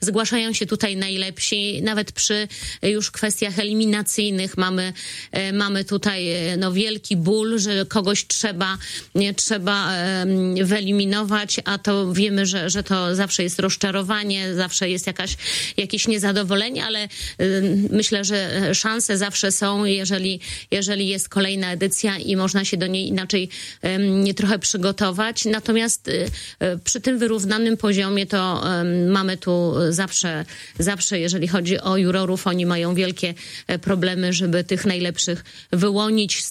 zgłaszają się tutaj najlepsi. Nawet przy już kwestiach eliminacyjnych mamy tutaj wielki ból, że kogoś trzeba wyeliminować, a to wiemy, że to zawsze jest rozczarowanie, zawsze jest jakieś niezadowolenie, ale myślę, że szanse zawsze są, jeżeli jest kolejna edycja i można się do niej inaczej trochę przygotować. Natomiast przy tym wyrównanym poziomie to mamy tu zawsze, jeżeli chodzi o jurorów, oni mają wielkie problemy, żeby tych najlepszych wyłonić.